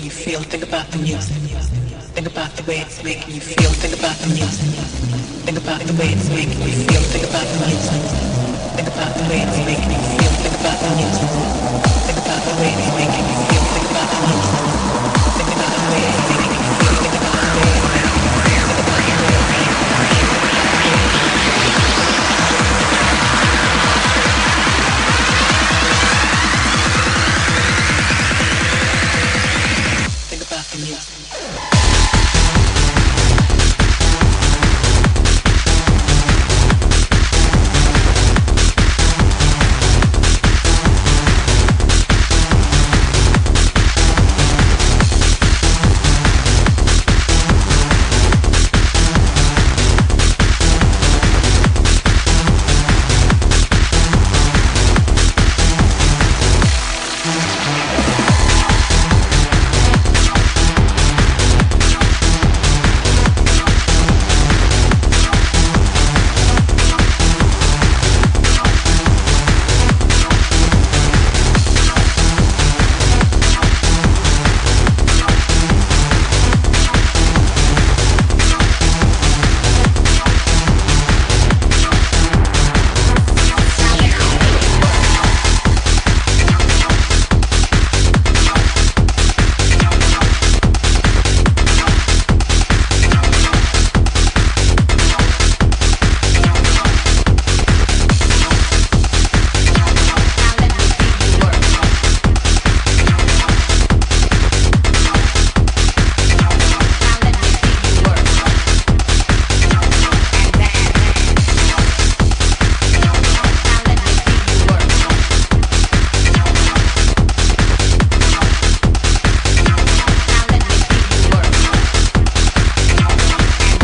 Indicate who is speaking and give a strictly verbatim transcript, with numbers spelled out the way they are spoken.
Speaker 1: you feel. Think about the music. Think about the way it's making you feel. Think about the music. Think about the way it's making you feel. Think about the music. Think about the way it's making you feel. Think about the music. Think about the way it's making you feel. Think about the music. Think about the way it's making you feel. Think about the way it's making you feel. Think about the way it's making you feel. Think about the music.